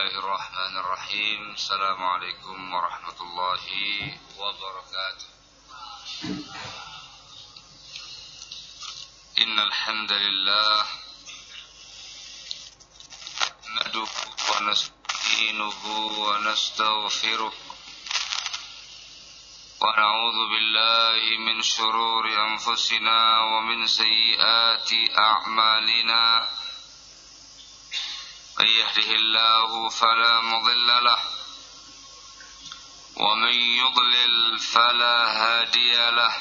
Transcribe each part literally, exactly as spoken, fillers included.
Bismillahirrahmanirrahim. Assalamualaikum warahmatullahi wabarakatuh. Innal hamdalillah nahmaduhu wa nasta'inuhu wa nastaghfiruh wa na'udzu billahi min shururi anfusina wa min sayyiati a'malina. من يهده الله فلا مضل له ومن يضلل فلا هادي له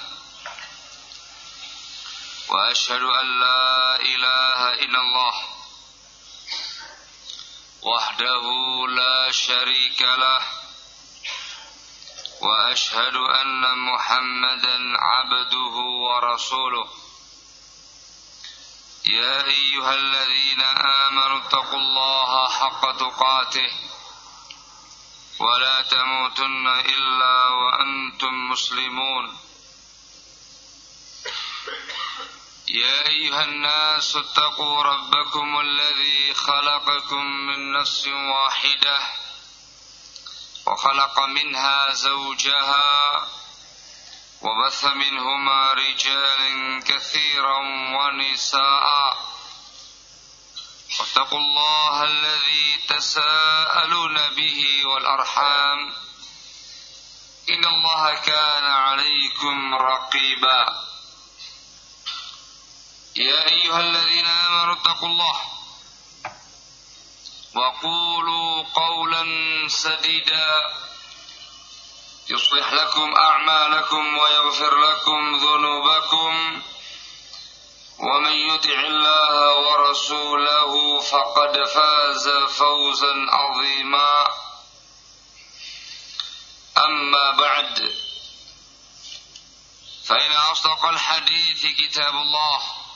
وأشهد أن لا إله إلا الله وحده لا شريك له وأشهد أن محمدا عبده ورسوله يا أيها الذين آمنوا اتقوا الله حق تقاته ولا تموتن إلا وأنتم مسلمون يا أيها الناس اتقوا ربكم الذي خلقكم من نفس واحدة وخلق منها زوجها وبث منهما رجالا كثيرا ونساء واتقوا الله الذي تساءلون به والأرحام إن الله كان عليكم رقيبا يا أيها الذين آمنوا اتقوا الله وقولوا قولا سديدا يصلح لكم أعمالكم ويغفر لكم ذنوبكم ومن يطع الله ورسوله فقد فاز فوزا عظيما أما بعد فإن أصدق الحديث كتاب الله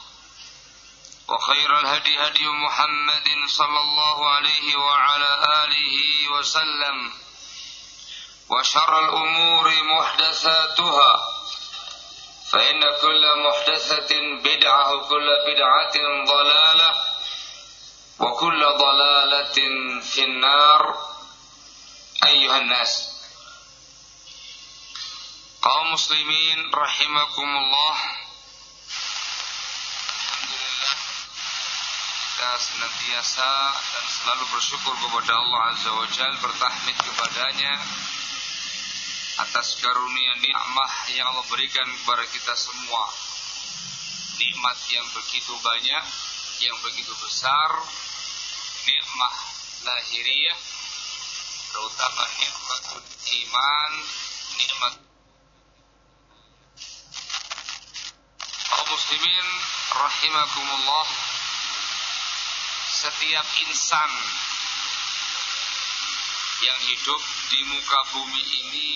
وخير الهدي هدي محمد صلى الله عليه وعلى آله وسلم وشر الأمور محدثاتها فإن كل محدثة بدعة وكل بدعة ضلالة وكل ضلالة في النار أيها الناس kaum muslimin rahimakumullah. Alhamdulillah kita senantiasa dan selalu bersyukur kepada Allah Azza wa Jalla, bertahmid kepadanya atas karunia nikmat yang Allah berikan kepada kita semua. Nikmat yang begitu banyak, yang begitu besar, nikmat lahiriah, terutama nikmat iman, nikmat kaum muslimin rahimakumullah. Setiap insan yang hidup di muka bumi ini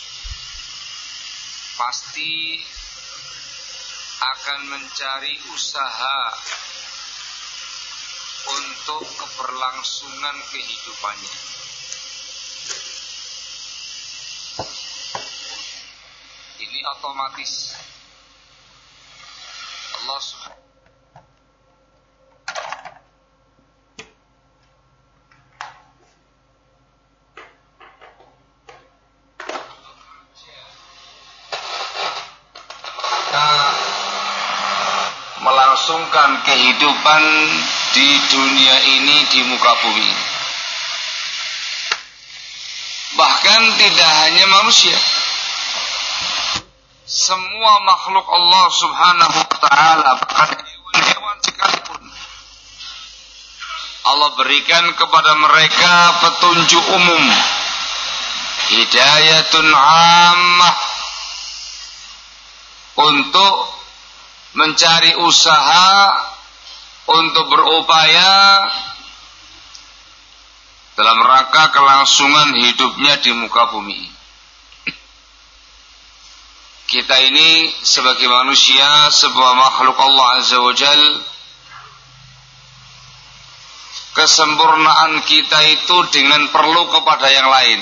pasti akan mencari usaha untuk keberlangsungan kehidupannya. Ini otomatis. Allah Subhanahu melangsungkan kehidupan di dunia ini, di muka bumi. Bahkan tidak hanya manusia, semua makhluk Allah Subhanahu wa ta'ala, bahkan hewan-hewan sekalipun, Allah berikan kepada mereka petunjuk umum, hidayatun ammah, untuk mencari usaha, untuk berupaya dalam rangka kelangsungan hidupnya di muka bumi. Kita ini sebagai manusia, sebuah makhluk Allah Azza wa Jal, kesempurnaan kita itu dengan perlu kepada yang lain.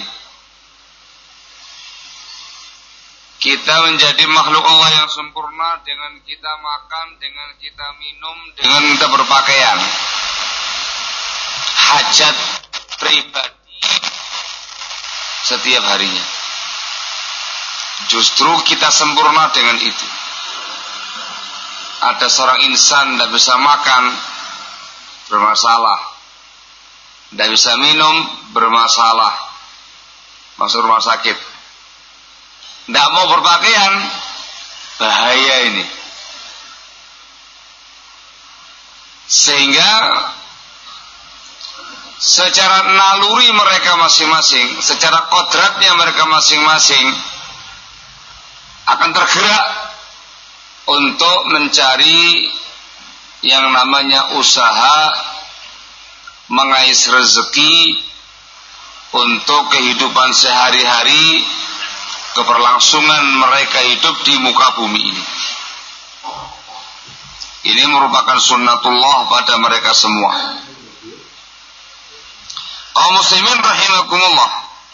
Kita menjadi makhluk Allah yang sempurna dengan kita makan, dengan kita minum, dengan kita berpakaian. Hajat pribadi setiap harinya. Justru kita sempurna dengan itu. Ada seorang insan tidak bisa makan, bermasalah. Tidak bisa minum, bermasalah. Masuk rumah sakit. Tidak mau berpakaian, bahaya ini. Sehingga secara naluri mereka masing-masing, secara kodratnya mereka masing-masing akan tergerak untuk mencari yang namanya usaha mengais rezeki untuk kehidupan sehari-hari, keberlangsungan mereka hidup di muka bumi ini. Ini merupakan sunnatullah pada mereka semua. Kaum muslimin rahimakumullah.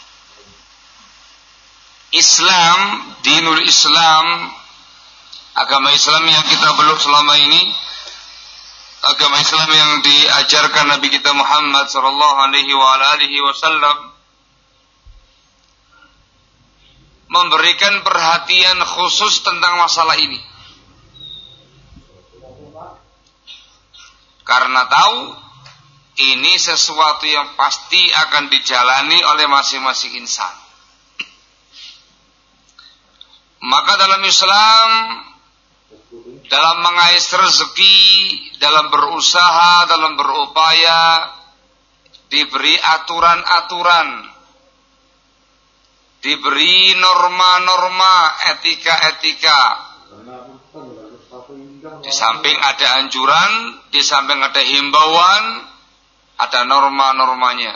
Islam, dinul Islam, agama Islam yang kita peluk selama ini, agama Islam yang diajarkan Nabi kita Muhammad sallallahu alaihi wa alihi wasallam, memberikan perhatian khusus tentang masalah ini. Karena tahu ini sesuatu yang pasti akan dijalani oleh masing-masing insan. Maka dalam Islam, dalam mengais rezeki, dalam berusaha, dalam berupaya, diberi aturan-aturan, diberi norma-norma, etika-etika. Di samping ada anjuran, di samping ada himbauan, ada norma-normanya.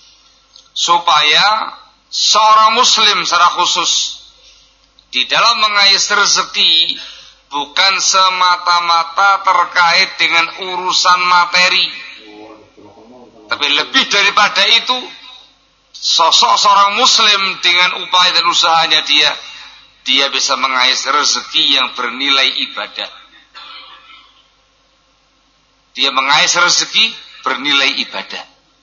Supaya seorang muslim secara khusus di dalam mengais rezeki bukan semata-mata terkait dengan urusan materi, tapi lebih daripada itu, sosok seorang muslim dengan upaya dan usahanya dia, dia bisa mengais rezeki yang bernilai ibadah. Dia mengais rezeki bernilai ibadah.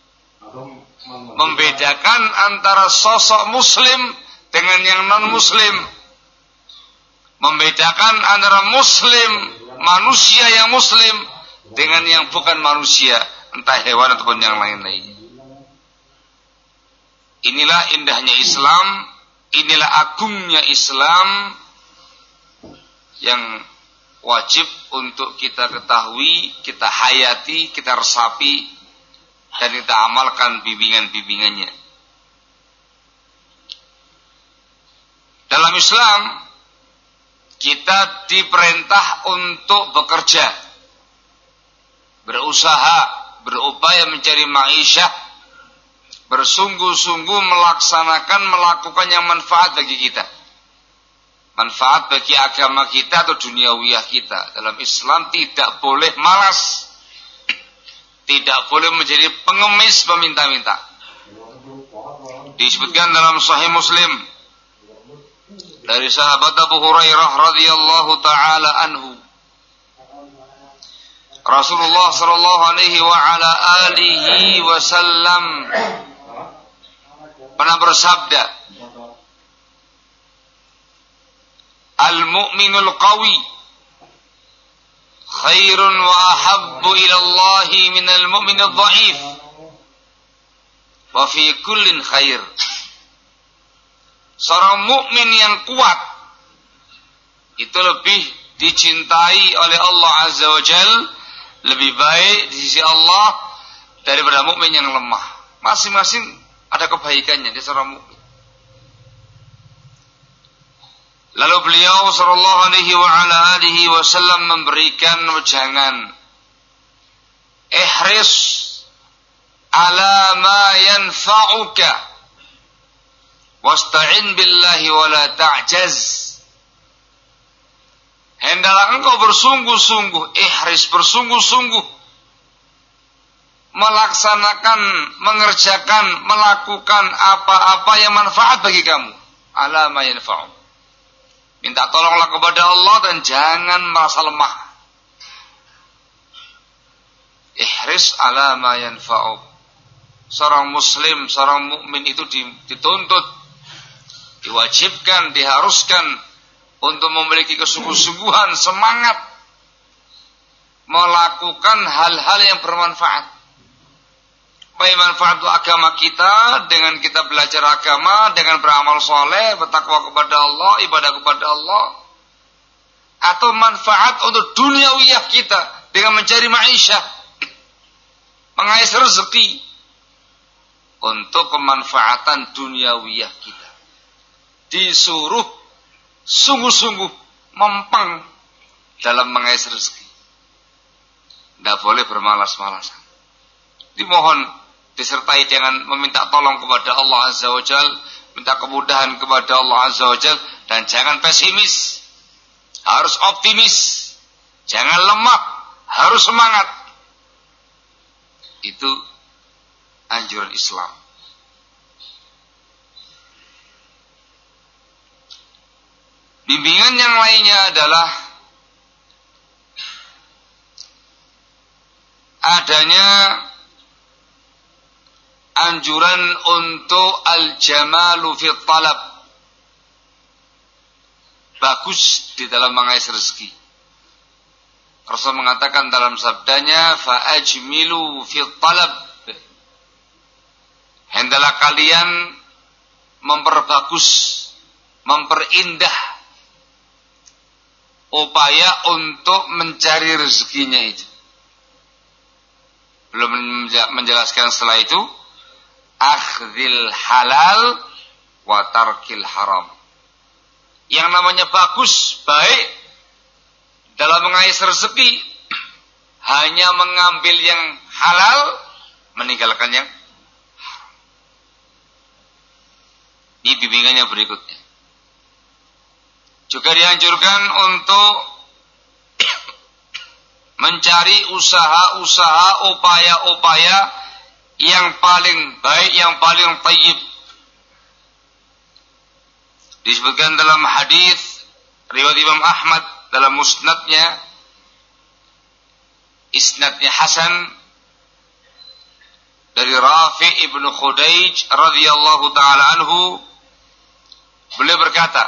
Membedakan antara sosok muslim dengan yang non-muslim. Membedakan antara muslim, manusia yang muslim, dengan yang bukan manusia, entah hewan ataupun yang lain-lainnya. Inilah indahnya Islam, inilah agungnya Islam yang wajib untuk kita ketahui, kita hayati, kita resapi, dan kita amalkan bimbingan-bimbingannya. Dalam Islam, kita diperintah untuk bekerja, berusaha, berupaya mencari ma'isyah, bersungguh-sungguh melaksanakan, melakukan yang manfaat bagi kita. Manfaat bagi agama kita atau duniawiyah kita. Dalam Islam tidak boleh malas, tidak boleh menjadi pengemis peminta-minta. Disebutkan dalam Sahih Muslim dari sahabat Abu Hurairah radhiyallahu taala anhu, Rasulullah sallallahu alaihi wa ala alihi wasallam pernah bersabda, Al-mu'minul qawi khairun wa ahabbu ila Allah minal mu'minil dha'if wa fi kullin khair. Seorang mukmin yang kuat itu lebih dicintai oleh Allah Azza wa Jal, lebih baik di sisi Allah daripada mukmin yang lemah. Masing-masing ada kebaikannya di seorang mukmin. Lalu beliau sallallahu alaihi wa ala alihi wasallam memberikan wejangan, ihris ala ma yanfa'uka wasta'in billahi wa la ta'jaz. Hendaklah engkau bersungguh-sungguh, ihris, bersungguh-sungguh melaksanakan, mengerjakan, melakukan apa-apa yang manfaat bagi kamu. Ala ma yanfa'uka. Minta tolonglah kepada Allah dan jangan merasa lemah. Ihris ala ma yanfa'uk. seorang muslim, seorang mukmin itu dituntut, diwajibkan, diharuskan untuk memiliki kesungguh-sungguhan, semangat melakukan hal-hal yang bermanfaat. Baik manfaat untuk agama kita dengan kita belajar agama, dengan beramal soleh, bertakwa kepada Allah, ibadah kepada Allah, atau manfaat untuk duniawiyah kita dengan mencari ma'isyah, mengais rezeki untuk kemanfaatan duniawiyah kita. Disuruh sungguh-sungguh mempeng dalam mengais rezeki. Tidak boleh bermalas-malasan. Dimohon disertai dengan meminta tolong kepada Allah Azza wa Jal, minta kemudahan kepada Allah Azza wa Jal, dan jangan pesimis, harus optimis, jangan lemah, harus semangat. Itu anjuran Islam. Bimbingan yang lainnya adalah adanya anjuran untuk al-jamalu fi talab, bagus di dalam mengais rezeki. Rasul mengatakan dalam sabdanya, fa ajmilu fi talab, hendaklah kalian memperbagus, memperindah upaya untuk mencari rezekinya itu. Belum menjelaskan setelah itu, akhdhil halal wa tarkil haram. Yang namanya bagus, baik dalam mengais rezeki, hanya mengambil yang halal, meninggalkan yang haram. Ini bimbingannya berikutnya. Juga dianjurkan untuk mencari usaha-usaha, upaya-upaya yang paling baik, yang paling thayyib. Disebutkan dalam hadis riwayat Imam Ahmad dalam musnadnya, isnadnya hasan, dari Rafi ibnu Khudaij radhiyallahu taala anhu, beliau berkata,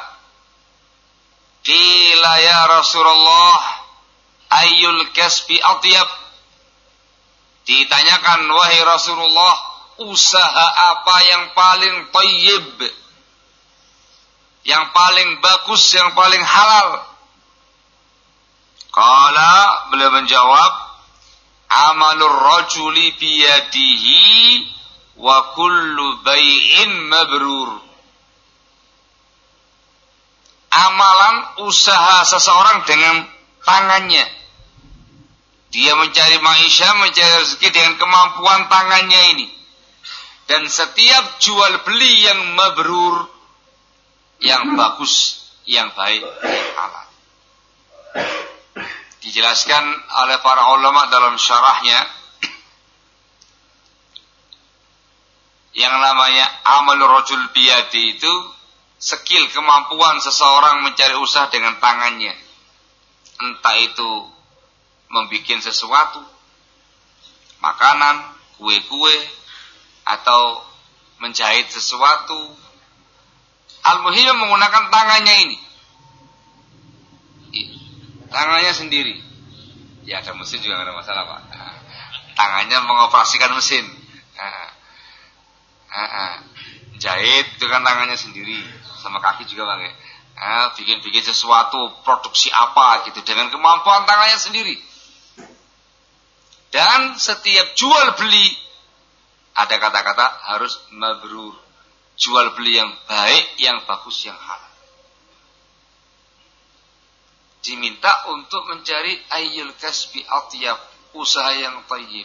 qila ya Rasulullah ayyul kasbi atyab. Ditanyakan, wahai Rasulullah, usaha apa yang paling thayyib, yang paling bagus, yang paling halal? Qala, beliau menjawab, amalur rajuli biyadihi wa kullu bai'in mabrur. Amalan usaha seseorang dengan tangannya. Dia mencari maisha, mencari rezeki dengan kemampuan tangannya ini. Dan setiap jual beli yang mabrur, yang bagus, yang baik, yang halal. Dijelaskan oleh para ulama dalam syarahnya, yang namanya amal rajul biyadi itu skill, kemampuan seseorang mencari usaha dengan tangannya. Entah itu membuat sesuatu, makanan, kue-kue, atau menjahit sesuatu. Al-muhim menggunakan tangannya ini. Tangannya sendiri. Ya, ada mesin juga nggak ada masalah, Pak. Nah, tangannya mengoperasikan mesin. Nah, nah, nah. Jahit itu kan tangannya sendiri, sama kaki juga pakai. Nah, bikin-bikin sesuatu, produksi apa gitu, dengan kemampuan tangannya sendiri. Dan setiap jual beli ada kata-kata harus mabrur. Jual beli yang baik, yang bagus, yang halal. Diminta untuk mencari ayyul kasbi atyab, usaha yang thayyib.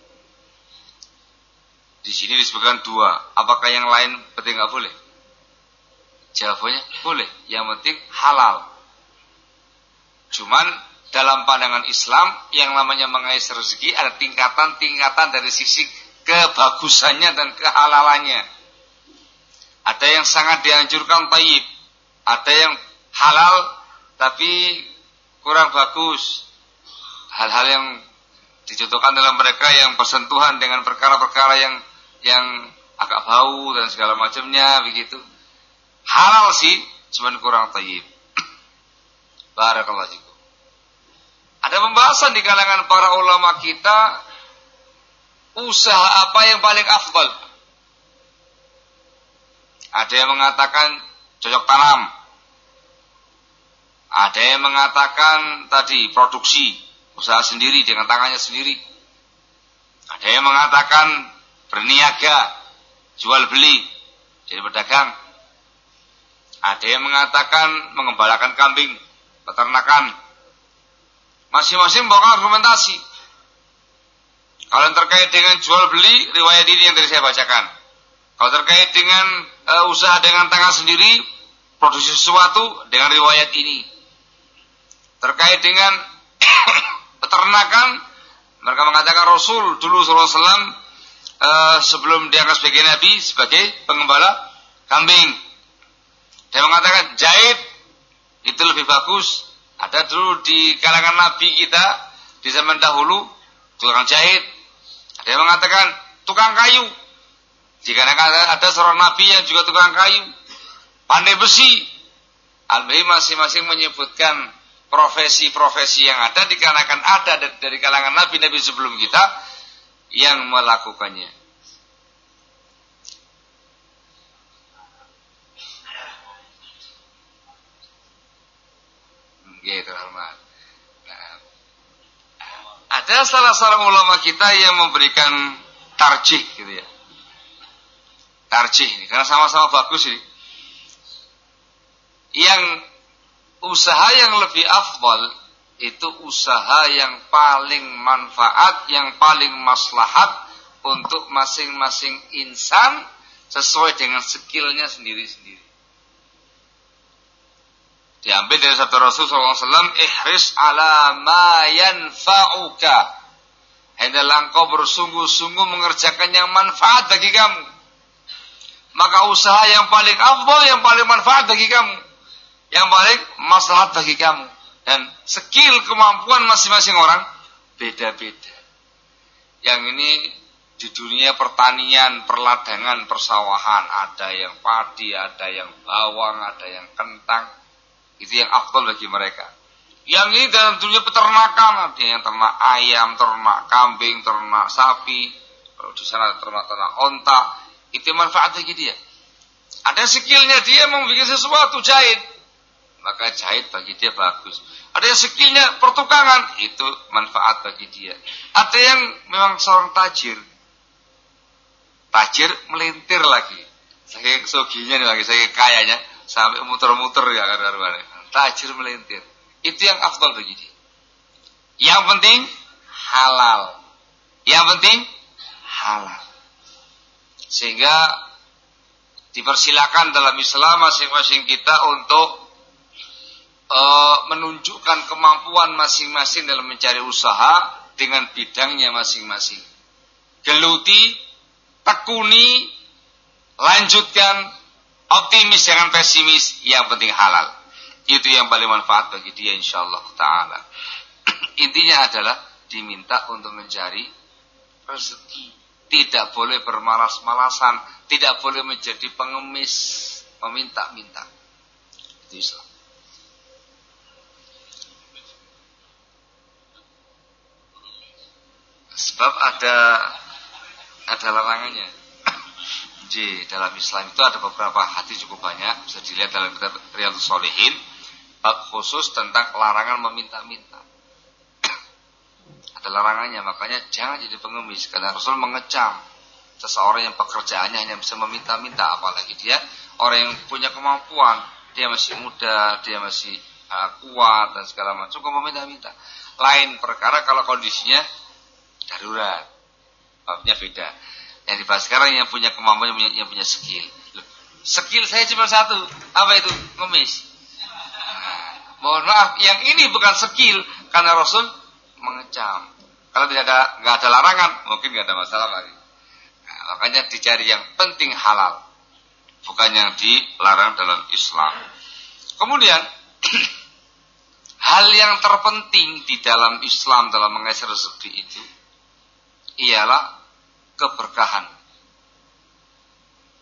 Di sini disebutkan dua. Apakah yang lain penting nggak boleh? Jawabannya boleh. Yang penting halal. Cuman dalam pandangan Islam yang namanya mengais rezeki ada tingkatan-tingkatan dari sisi kebagusannya dan kehalalannya. Ada yang sangat dianjurkan thayyib, ada yang halal tapi kurang bagus. Hal-hal yang dicontohkan dalam mereka yang bersentuhan dengan perkara-perkara yang yang agak bau dan segala macamnya begitu. Halal sih, cuman kurang thayyib. Barakallahu fikum. Ada pembahasan di kalangan para ulama kita, usaha apa yang paling afdal? Ada yang mengatakan cocok tanam. Ada yang mengatakan tadi produksi, usaha sendiri dengan tangannya sendiri. Ada yang mengatakan berniaga, jual beli, jadi pedagang. Ada yang mengatakan mengembalakan kambing, peternakan. Masing-masing bawa argumentasi. Kalau yang terkait dengan jual beli, riwayat ini yang tadi saya bacakan. Kalau terkait dengan e, usaha dengan tangan sendiri, produksi sesuatu dengan riwayat ini. Terkait dengan peternakan, mereka mengatakan Rasul dulu sallallahu alaihi wasallam e, sebelum diangkat sebagai nabi sebagai pengembala kambing. Dia mengatakan jahit itu lebih bagus. Ada dulu di kalangan nabi kita di zaman dahulu tukang jahit. Ada yang mengatakan tukang kayu. Jika ada seorang nabi yang juga tukang kayu, pandai besi. Al-Bahim masing-masing menyebutkan profesi-profesi yang ada dikarenakan ada dari kalangan nabi-nabi sebelum kita yang melakukannya. Gitu, nah, ada salah seorang ulama kita yang memberikan tarjih gitu ya. Tarjih ini karena sama-sama bagus ini. Yang usaha yang lebih afdal itu usaha yang paling manfaat, yang paling maslahat untuk masing-masing insan sesuai dengan skillnya sendiri-sendiri. Diambil dari sabda Rasul sallallahu alaihi wasallam, ihris ala ma yanfa'uka. Hendaklah engkau bersungguh-sungguh mengerjakan yang manfaat bagi kamu. Maka usaha yang paling afdal, yang paling manfaat bagi kamu, yang paling maslahat bagi kamu. Dan skill kemampuan masing-masing orang beda-beda. Yang ini di dunia pertanian, perladangan, persawahan, ada yang padi, ada yang bawang, ada yang kentang. Itu yang afdal bagi mereka. Yang ini dalam dunia peternakan, ada yang ternak ayam, ternak kambing, ternak sapi. Kalau di sana ternak-ternak onta, itu manfaat bagi dia. Ada skillnya dia mau bikin sesuatu, jahit, maka jahit bagi dia bagus. Ada yang skillnya pertukangan, itu manfaat bagi dia. Ada yang memang seorang tajir, tajir melintir lagi, saking soginya nih lagi, saking kayanya, sampai muter-muter ya kan, tajir melintir. Itu yang afdal bagi dia. Yang penting halal. Yang penting halal. Sehingga dipersilakan dalam Islam masing-masing kita untuk uh, menunjukkan kemampuan masing-masing dalam mencari usaha dengan bidangnya masing-masing. Geluti, tekuni, lanjutkan, optimis jangan pesimis, yang penting halal. Itu yang paling manfaat bagi dia insyaallah ta'ala. Intinya adalah diminta untuk mencari rezeki. Tidak boleh bermalas-malasan, tidak boleh menjadi pengemis, meminta-minta. Itu Islam. Sebab ada ada larangannya. Di dalam Islam itu ada beberapa hadis cukup banyak, bisa dilihat dalam kitab Riyadhus Shalihin, bab khusus tentang larangan meminta-minta. Ada larangannya, makanya jangan jadi pengemis. Karena Rasul mengecam seseorang yang pekerjaannya hanya bisa meminta-minta, apalagi dia orang yang punya kemampuan, dia masih muda, dia masih uh, kuat dan segala macam, kok meminta-minta. Lain perkara kalau kondisinya darurat, babnya beda. Yang dibahas sekarang yang punya kemampuan, yang punya, yang punya skill. Skill saya cuma satu, apa itu? Ngemis. Nah, mohon maaf, yang ini bukan skill, karena Rasul mengecam. Kalau tidak ada, nggak ada larangan, mungkin nggak ada masalah lagi. Nah, makanya dicari yang penting halal, bukan yang dilarang dalam Islam. Kemudian hal yang terpenting di dalam Islam dalam mengais rezeki itu ialah keberkahan.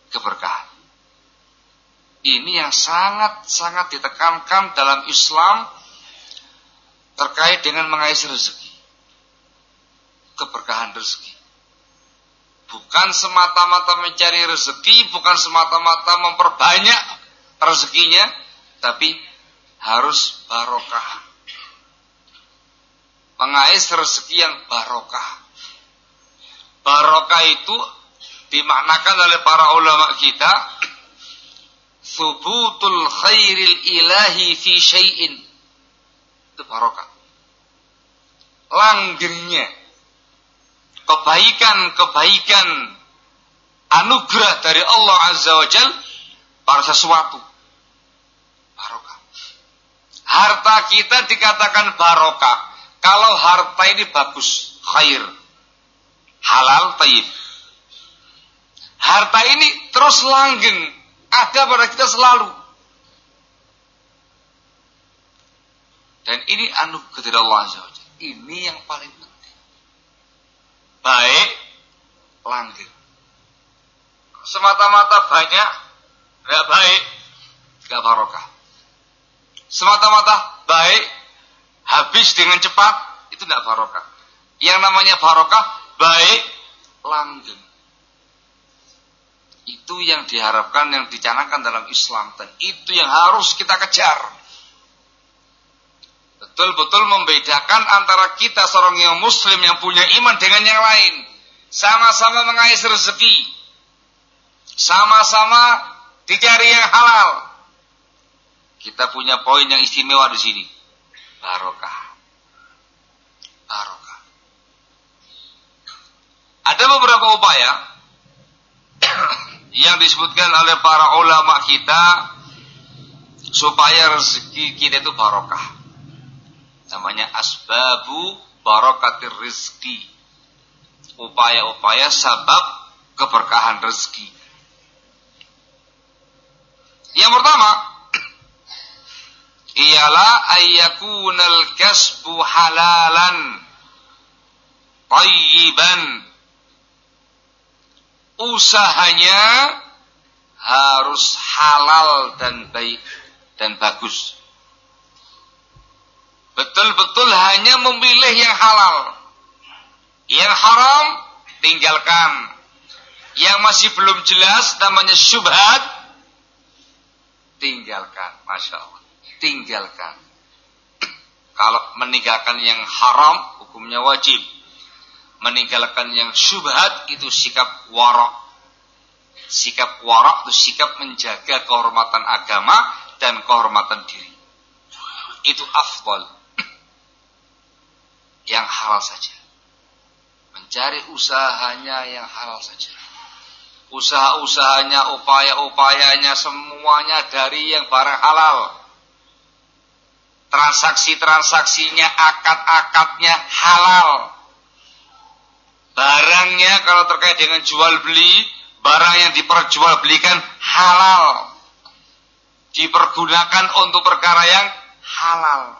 keberkahan. Ini yang sangat-sangat ditekankan dalam Islam terkait dengan mengais rezeki. Keberkahan rezeki. Bukan semata-mata mencari rezeki, bukan semata-mata memperbanyak rezekinya, tapi harus barokah. Mengais rezeki yang barokah. Barokah itu dimaknakan oleh para ulama kita, thubutul khairil ilahi fi syai'in. Itu barokah. Langgengnya kebaikan-kebaikan anugerah dari Allah Azza wa Jal pada sesuatu. Barokah. Harta kita dikatakan barokah kalau harta ini bagus, khair, halal, thayyib. Harta ini terus langgeng, ada pada kita selalu. Dan ini anugerah dari Allah Azza wa Jalla. Ini yang paling penting. Baik, langgeng. Semata-mata banyak, tidak baik, tidak barokah. Semata-mata baik, habis dengan cepat, itu tidak barokah. Yang namanya barokah, baik, langgeng. Itu yang diharapkan, yang dicanangkan dalam Islam. Dan itu yang harus kita kejar. Betul-betul membedakan antara kita seorang yang muslim yang punya iman dengan yang lain. Sama-sama mengais rezeki. Sama-sama dicari yang halal. Kita punya poin yang istimewa di sini. Barokah. Barokah. Ada beberapa upaya yang disebutkan oleh para ulama kita supaya rezeki kita itu barokah. Namanya asbabu barakatir rizki. Upaya-upaya sabab keberkahan rezeki. Yang pertama, ialah ayyakunal kasbu halalan tayyiban. Usahanya harus halal dan baik dan bagus. Betul-betul hanya memilih yang halal. Yang haram, tinggalkan. Yang masih belum jelas, namanya syubhat, tinggalkan. Masya Allah. Tinggalkan. Kalau meninggalkan yang haram, hukumnya wajib. Meninggalkan yang syubhat, itu sikap warok. Sikap warok itu sikap menjaga kehormatan agama dan kehormatan diri. Itu afdal. Yang halal saja. Mencari usahanya yang halal saja. Usaha-usahanya, upaya-upayanya semuanya dari yang barang halal. Transaksi-transaksinya, akad-akadnya halal. Barangnya kalau terkait dengan jual beli, barang yang diperjualbelikan halal. Dipergunakan untuk perkara yang halal.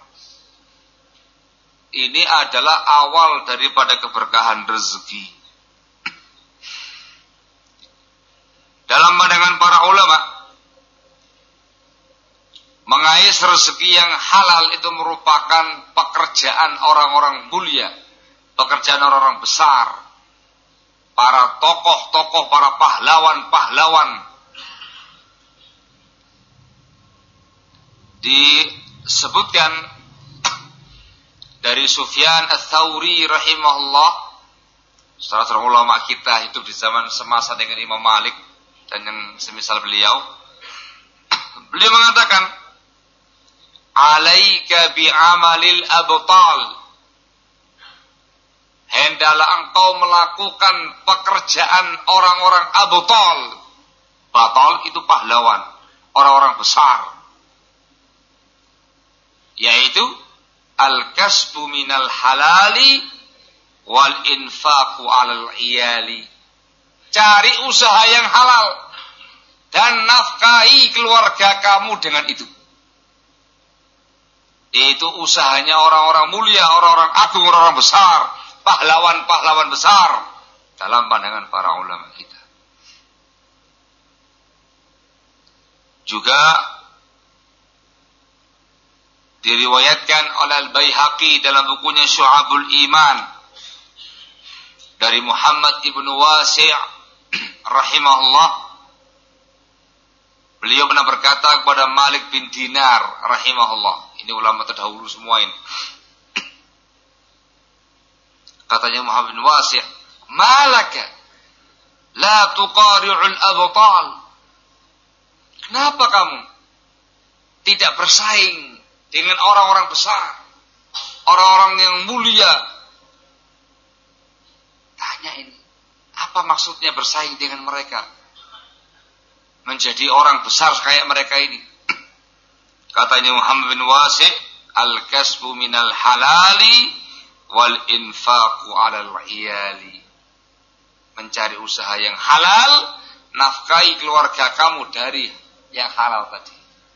Ini adalah awal daripada keberkahan rezeki. Dalam pandangan para ulama, mengais rezeki yang halal itu merupakan pekerjaan orang-orang mulia, pekerjaan orang-orang besar, para tokoh-tokoh, para pahlawan-pahlawan. Disebutkan dari Sufyan Ats-Tsauri rahimahullah, salah seorang ulama kita hidup di zaman semasa dengan Imam Malik dan yang semisal beliau. Beliau mengatakan, "Alaika bi'amalil abtal." Hendaklah engkau melakukan pekerjaan orang-orang abtal. Batal itu pahlawan, orang-orang besar. Yaitu al-kasbu minal halali wal infaqu alal iyali. Cari usaha yang halal dan nafkahi keluarga kamu dengan itu. Itu usahanya orang-orang mulia, orang-orang agung, orang-orang besar, pahlawan-pahlawan besar dalam pandangan para ulama kita. Juga diriwayatkan oleh Al-Baihaqi dalam bukunya Syu'abul Iman dari Muhammad ibnu Wasi' rahimahullah. Beliau pernah berkata kepada Malik bin Dinar rahimahullah. Ini ulama terdahulu semua ini. Katanya Muhammad bin Wasi', "Malaka la tuqari'ul abtal?" Kenapa kamu tidak bersaing dengan orang-orang besar, orang-orang yang mulia? Tanya ini, apa maksudnya bersaing dengan mereka? Menjadi orang besar kayak mereka ini. Katanya Muhammad bin Wasi', "Al-kasbu minal halali wal infaqu 'alal 'iyali." Mencari usaha yang halal, nafkahi keluarga kamu dari yang halal tadi.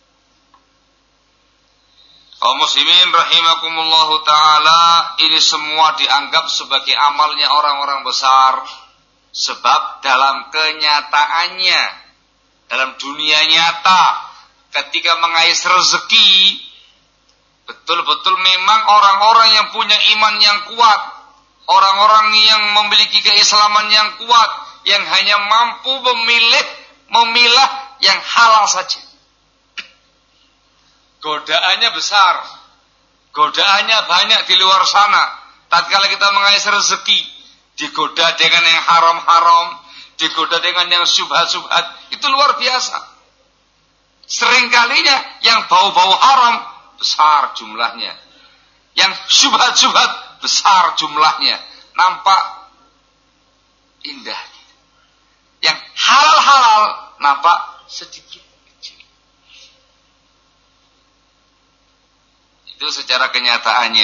Kaum muslimin rahimakumullahu ta'ala, ini semua dianggap sebagai amalnya orang-orang besar. Sebab dalam kenyataannya, dalam dunia nyata, ketika mengais rezeki, betul-betul memang orang-orang yang punya iman yang kuat, orang-orang yang memiliki keislaman yang kuat, yang hanya mampu memilih, memilah yang halal saja. Godaannya besar, godaannya banyak di luar sana. Tatkala kita mengais rezeki, digoda dengan yang haram-haram, digoda dengan yang syubhat-syubhat, itu luar biasa. Seringkalinya yang bau-bau haram besar jumlahnya, yang syubhat-syubhat besar jumlahnya, nampak indah. Yang halal-halal nampak sedikit kecil. Itu secara kenyataannya.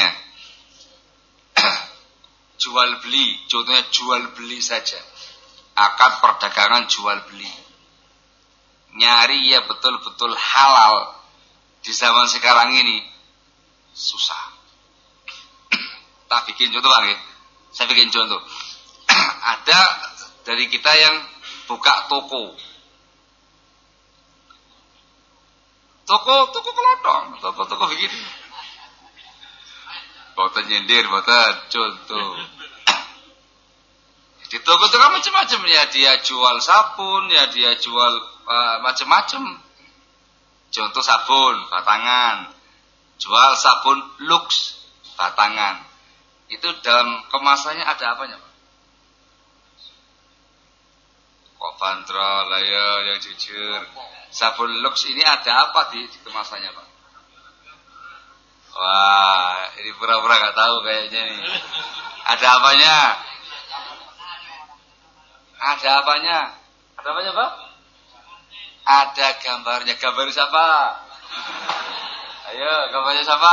Jual beli, contohnya jual beli saja. Akad perdagangan jual beli. Nyari ya betul-betul halal di zaman sekarang ini susah. Tak bikin contoh lagi. Saya bikin contoh. Ada dari kita yang buka toko. Toko, toko kelodong, toko-toko begini. Boten nyindir, boten contoh. Di toko itu kan macam-macam ya, dia jual sabun, ya dia jual uh, macam-macam. Contoh sabun batangan, jual sabun Lux batangan. Itu dalam kemasannya ada apanya, Pak? Kok bandrol lah ya, yang jujur. Sabun Lux ini ada apa di, di kemasannya, Pak? Wah, ini pura-pura gak tahu kayaknya nih. Ada apanya? Ada apanya? Ada apanya, Pak? Ada gambarnya. Gambar siapa? Ayo, gambarnya siapa?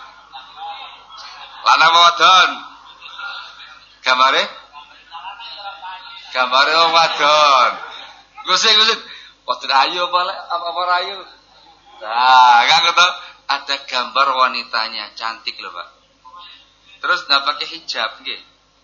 Lanang wadon. Gambare? Gambare wong wadon. Gusik, gusik. Wadon ayu apa apa apa ayu? Nah, kan ketemu ada gambar wanitanya, cantik loh, Pak. Terus enggak pakai hijab nggih.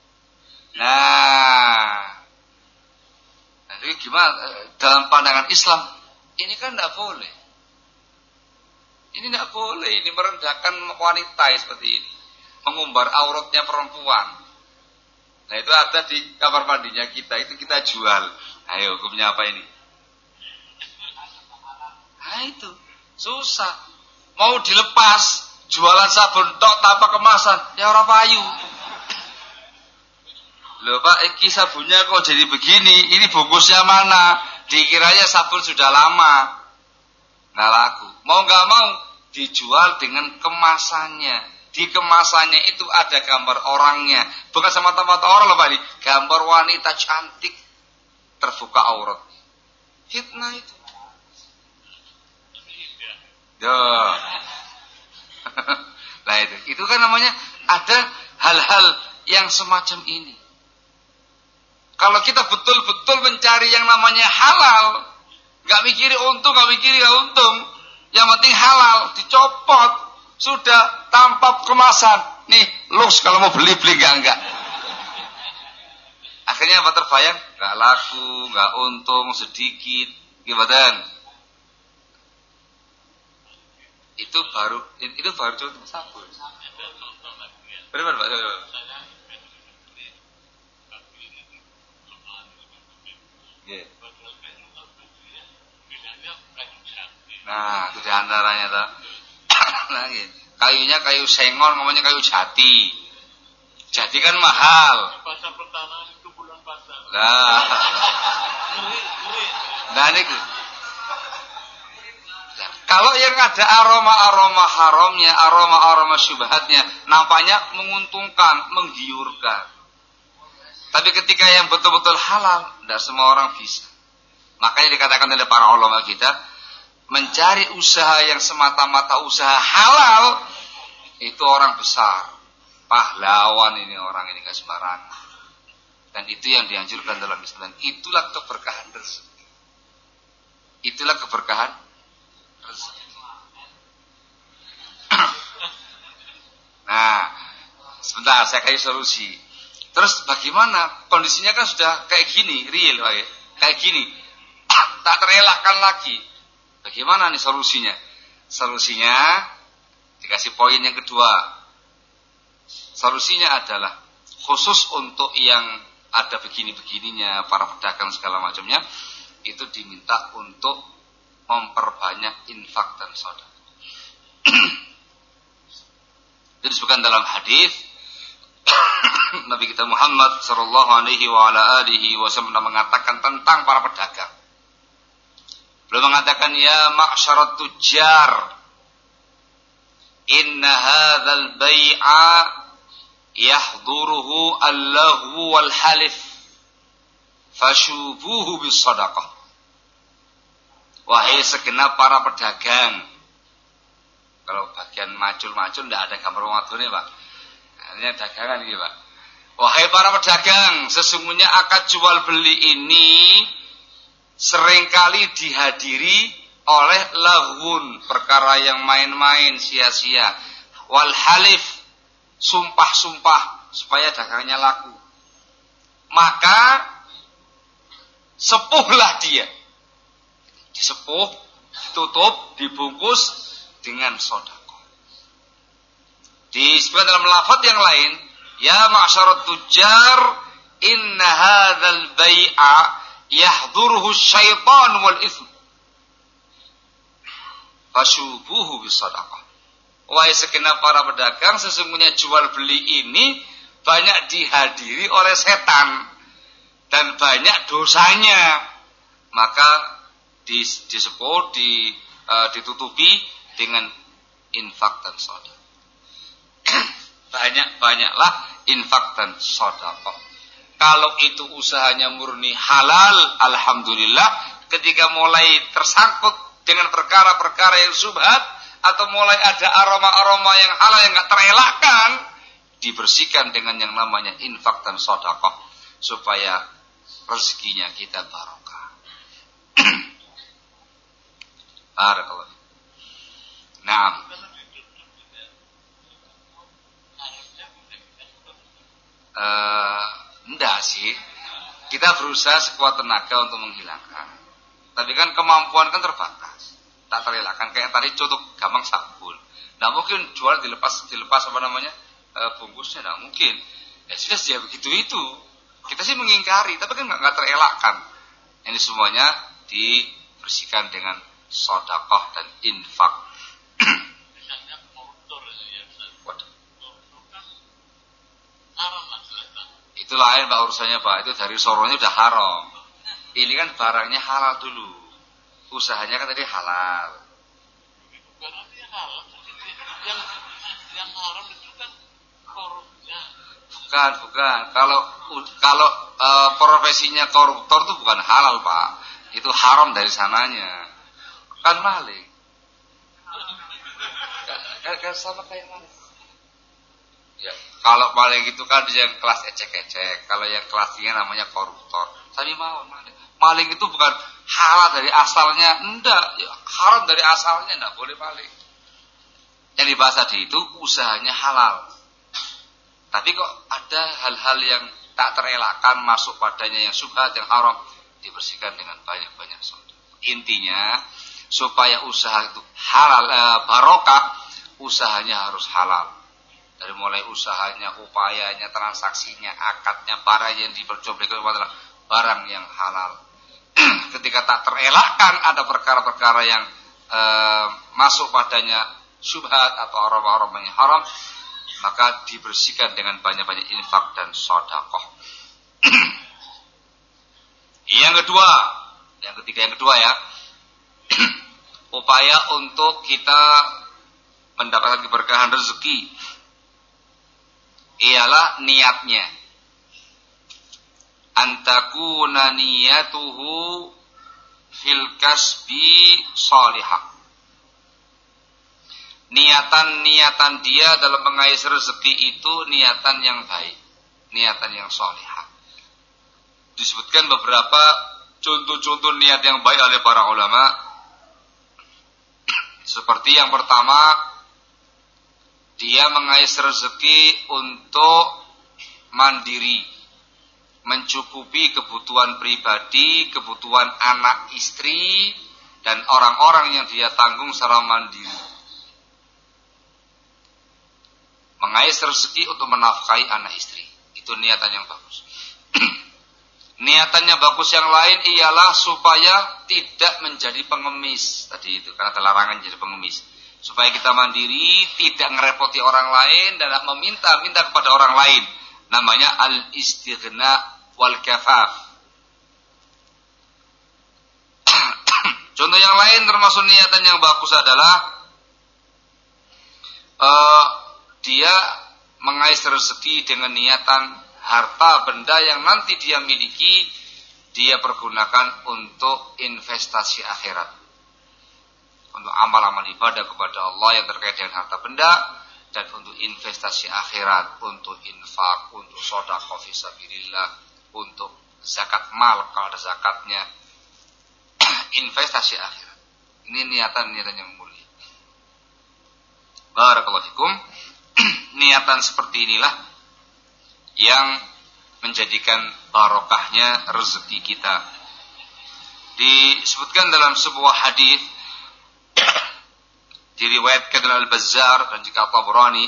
Nah, nanti gimana dalam pandangan Islam? Ini kan enggak boleh. Ini enggak boleh, ini merendahkan wanita seperti ini. Mengumbar auratnya perempuan. Nah, itu ada di kamar mandinya kita, itu kita jual. Ayo, hukumnya apa ini? Nah, itu susah. Mau dilepas, jualan sabun tok tanpa kemasan, ya ora payu. Loh Pak, iki sabunnya kok jadi begini? Ini bungkusnya mana? Dikiranya sabun sudah lama, nggak laku. Mau nggak mau dijual dengan kemasannya. Di kemasannya itu ada gambar orangnya, bukan semata-mata orang loh Pak, ini gambar wanita cantik terbuka aurat. Fitnah itu. Duh. Nah itu, itu kan namanya ada hal-hal yang semacam ini. Kalau kita betul-betul mencari yang namanya halal, nggak mikiri untung, nggak mikiri nggak untung, yang penting halal, dicopot, sudah tanpa kemasan. Nih, Lux kalau mau beli beli nggak nggak. Akhirnya apa terbayang? Nggak laku, nggak untung, sedikit, gimana? Itu baru itu baru contoh sabun. Benar Pak. Yeah. Nah, itu diantaranya tuh. Nah, gitu. Kayunya kayu sengon, ngomongnya kayu jati. Jati kan mahal. Nah, nah ini. Kalau yang ada aroma-aroma haramnya, aroma-aroma syubhatnya, nampaknya menguntungkan, menggiurkan. Tapi ketika yang betul-betul halal, tidak semua orang bisa. Makanya dikatakan oleh para ulama kita, mencari usaha yang semata-mata usaha halal, itu orang besar. Pahlawan ini orang ini gak sembarangan. Dan itu yang dianjurkan dalam Islam. Itulah keberkahan rezeki. Itulah keberkahan rezeki. Nah, sebentar saya kasih solusi. Terus bagaimana? Kondisinya kan sudah kayak gini, real, ya. Kayak gini. Tak terelakkan lagi. Bagaimana nih solusinya? Solusinya dikasih poin yang kedua. Solusinya adalah khusus untuk yang ada begini-begininya, para pedagang segala macamnya, itu diminta untuk memperbanyak infak dan sedekah. Itu disebutkan dalam hadis Nabi kita Muhammad sallallahu alaihi wa ala alihi wasallam mengatakan tentang para pedagang. Beliau mengatakan, ya ma'syarat tujjar, inna hadzal bai'a yahduruhu allahu wal halif fashubuhu bis sadaqah. Wahai segenap para pedagang. Kalau bagian macul-macul tidak ada gambar wadone, Pak. Ini dagangan gitu, Pak. Wahai para pedagang, sesungguhnya akad jual beli ini seringkali dihadiri oleh laghun, perkara yang main-main sia-sia, wal halif, sumpah-sumpah supaya dagangnya laku. Maka sepuhlah dia. Disepuh, ditutup, dibungkus dengan sedekah. Disebut dalam lafaz yang lain, ya ma'syarat tujjar, inna hadzal bai'a yahduruhu syaitan wal itsm fashubuhu bis sadaqah. Wahai segenap para pedagang, sesungguhnya jual beli ini banyak dihadiri oleh setan dan banyak dosanya. Maka disepuh, di, uh, ditutupi dengan infak dan sedekah. Banyak-banyaklah infak dan sedekah. Kalau itu usahanya murni halal, alhamdulillah. Ketika mulai tersangkut dengan perkara-perkara yang subhat, atau mulai ada aroma-aroma yang halal yang gak terelakkan, dibersihkan dengan yang namanya infak dan sedekah, supaya rezekinya kita barokah. Barakallah. Nah, uh, enggak sih. Kita berusaha sekuat tenaga untuk menghilangkan. Tapi kan kemampuan kan terbatas. Tak terelakkan. Kayak tadi contoh gampang sabun. Nah mungkin jual dilepas dilepas apa namanya e, bungkusnya. Nah mungkin. Ya sudah ya begitu itu. Kita sih mengingkari. Tapi kan nggak terelakkan. Ini semuanya dibersihkan dengan sedekah dan infak. Itu lain Pak urusannya Pak. Itu dari soronya udah haram. Ini kan barangnya halal dulu. Usahanya kan tadi halal. Barangnya halal. Yang yang haram itu kan korupnya. Bukan, bukan. Kalau kalau e, profesinya koruptor itu bukan halal Pak. Itu haram dari sananya. Kan maling. Kan sama kayak maling. Ya, kalau maling itu kan yang kelas ecek-ecek. Kalau yang kelas tinggi namanya koruptor. Tapi mau maling. Maling itu bukan halal dari asalnya, enggak. Ya, haram dari asalnya, enggak boleh maling. Yang dibahas tadi itu usahanya halal. Tapi kok ada hal-hal yang tak terelakkan masuk padanya yang subhat, yang haram, dibersihkan dengan banyak-banyak sedekah. Intinya, supaya usaha itu halal, eh, barokah, usahanya harus halal. Dari mulai usahanya, upayanya, transaksinya, akadnya, barang yang diperjualbelikan adalah barang yang halal. Ketika tak terelakkan ada perkara-perkara yang eh, masuk padanya syubhat atau aroma-aroma yang haram, maka dibersihkan dengan banyak-banyak infak dan sedekah. Yang kedua, yang ketiga, yang kedua ya, upaya untuk kita mendapatkan keberkahan rezeki ialah niatnya. Antakuna niyatuhu fil kasbi salihah. Niatan-niatan dia dalam mengais rezeki itu niatan yang baik, niatan yang salihah. Disebutkan beberapa contoh-contoh niat yang baik oleh para ulama. Seperti yang pertama, dia mengais rezeki untuk mandiri, mencukupi kebutuhan pribadi, kebutuhan anak istri, dan orang-orang yang dia tanggung secara mandiri. Mengais rezeki untuk menafkahi anak istri, itu niatan yang bagus. Niatannya bagus yang lain ialah supaya tidak menjadi pengemis. Tadi itu, karena ada larangan jadi pengemis. Supaya kita mandiri, tidak ngerepoti orang lain, dan meminta-minta kepada orang lain. Namanya al-istighna wal-kafaf. Contoh yang lain termasuk niatan yang bagus adalah uh, dia mengais rezeki dengan niatan harta benda yang nanti dia miliki, dia pergunakan untuk investasi akhirat, untuk amal-amal ibadah kepada Allah yang terkait dengan harta benda, dan untuk investasi akhirat, untuk infak, untuk sedekah fisabilillah, untuk zakat mal kalau ada zakatnya. Investasi akhirat. Ini niatan-niatan yang mulia. Barakallahu fikum. Niatan seperti inilah yang menjadikan barokahnya rezeki kita. Disebutkan dalam sebuah hadis diriwayatkan oleh Al-Bazzar dan juga Tabrani,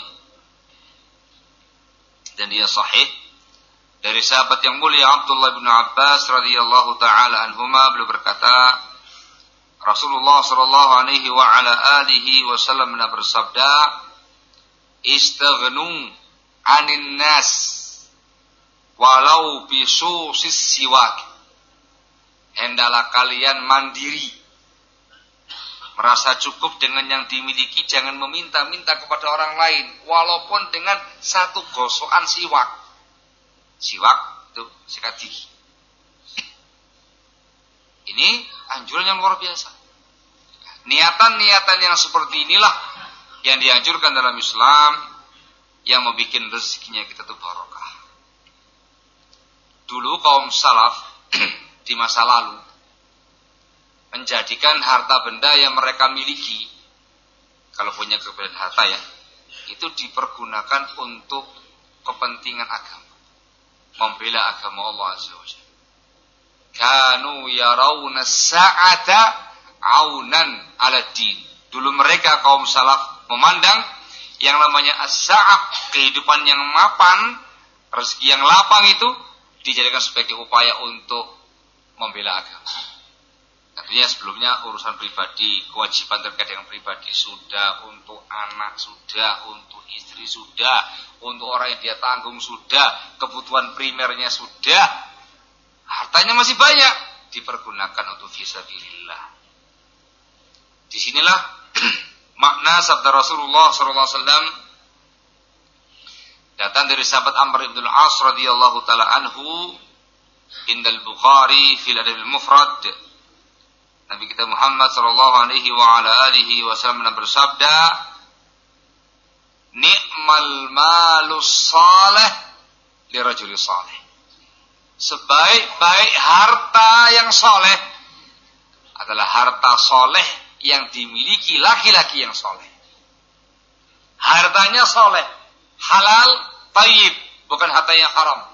dan dia sahih dari sahabat yang mulia Abdullah bin Abbas radhiyallahu taala anhuma, beliau berkata, Rasulullah sallallahu alaihi wa ala alihi wasallam bersabda, istaghnu anin nas walau bisusis siwak. Hendaklah kalian mandiri, merasa cukup dengan yang dimiliki, jangan meminta-minta kepada orang lain walaupun dengan satu gosokan siwak. Siwak itu sikat gigi. Ini anjuran yang luar biasa. Niatan-niatan yang seperti inilah yang dianjurkan dalam Islam, yang membuat rezekinya kita tuh barokah. Dulu kaum salaf di masa lalu menjadikan harta benda yang mereka miliki, kalau punya kelebihan harta ya, itu dipergunakan untuk kepentingan agama, membela agama Allah Azza wa Jalla. Kanu yarawna sa'ata aunan ala din. Dulu mereka kaum salaf memandang yang namanya as-sa'ah, kehidupan yang mapan, rezeki yang lapang itu dijadikan sebagai upaya untuk membela agama. Tentunya sebelumnya urusan pribadi, kewajiban terkait dengan pribadi sudah, untuk anak sudah, untuk istri sudah, untuk orang yang dia tanggung sudah, kebutuhan primernya sudah, hartanya masih banyak, dipergunakan untuk fisabilillah. Disinilah makna sabda Rasulullah sallallahu alaihi wasallam datang dari sahabat Amr ibn al-As radhiyallahu taala anhu, indal Bukhari fil Adab al-Mufrad. Nabi kita Muhammad sallallahu alaihi wa ala alihi wasallam bersabda, ni'mal malus salih li rajuli salih. Sebaik-baik harta yang soleh adalah harta soleh yang dimiliki laki-laki yang soleh. Hartanya soleh, halal, tayyib, bukan harta yang haram.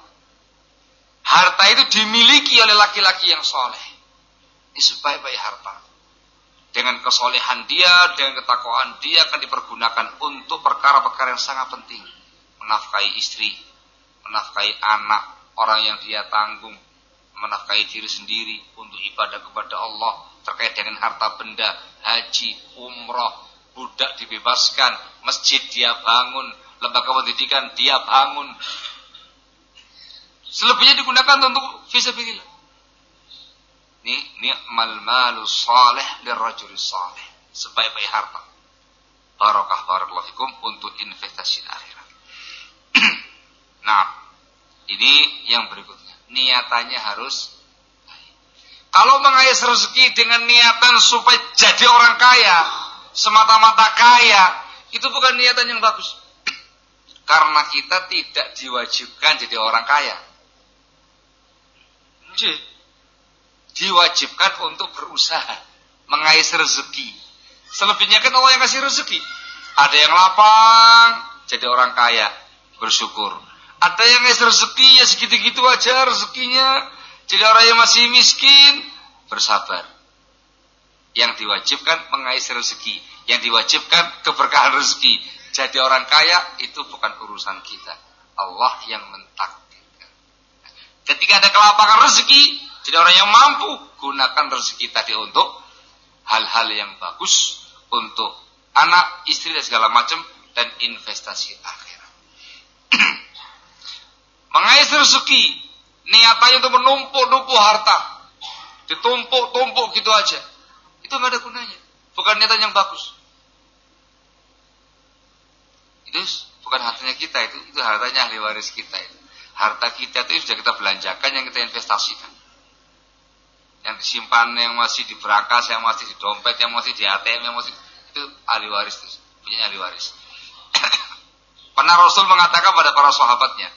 Harta itu dimiliki oleh laki-laki yang soleh. Ini sebaik-baik harta. dengan kesolehan dia, dengan ketakwaan dia akan dipergunakan untuk perkara-perkara yang sangat penting. Menafkahi istri, menafkahi anak, orang yang dia tanggung, menafkahi diri sendiri untuk ibadah kepada Allah terkait dengan harta benda, haji, umroh, budak dibebaskan, masjid dia bangun, lembaga pendidikan dia bangun. Selebihnya digunakan untuk fisabilillah. Ini ni'mal malu salih lirrajuli salih. Sebaik-baik harta. Barakah barakallahu fikum untuk investasi akhirat. Nah, ini yang berikutnya. Niatannya harus baik. Kalau mengais rezeki dengan niatan supaya jadi orang kaya, semata-mata kaya, itu bukan niatan yang bagus. Karena kita tidak diwajibkan jadi orang kaya. Jadi, diwajibkan untuk berusaha mengais rezeki. Selebihnya kan Allah yang kasih rezeki. Ada yang lapang jadi orang kaya, bersyukur. Ada yang ngais rezeki ya segitu-gitu aja rezekinya, jadi orang yang masih miskin, bersabar. Yang diwajibkan mengais rezeki, yang diwajibkan keberkahan rezeki. Jadi orang kaya itu bukan urusan kita, Allah yang mentakdirkan. Ketika ada kelapangan rezeki, jadi orang yang mampu, gunakan rezeki tadi untuk hal-hal yang bagus, untuk anak, istri dan segala macam, dan investasi akhirat. Mengais rezeki, niatannya untuk menumpuk-numpuk harta, ditumpuk-tumpuk gitu aja, itu nggak ada gunanya, bukan niatan yang bagus. Itu bukan hartanya kita, itu itu hartanya ahli waris kita. Itu. Harta kita itu sudah kita belanjakan, yang kita investasikan. Yang disimpan, yang masih di brankas, yang masih di dompet, yang masih di A T M, yang masih itu ahli waris, itu punya ahli waris. Pernah Rasul mengatakan pada para sahabatnya,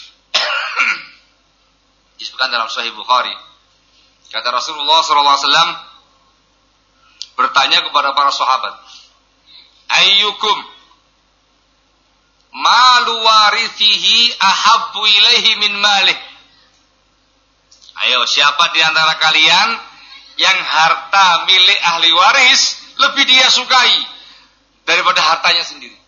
disebutkan dalam Sahih Bukhari, kata Rasulullah shallallahu alaihi wasallam bertanya kepada para sahabat, ayyukum malu warithihi ahabbu ilaihi min malih. Ayo, siapa di antara kalian yang harta milik ahli waris lebih dia sukai daripada hartanya sendiri?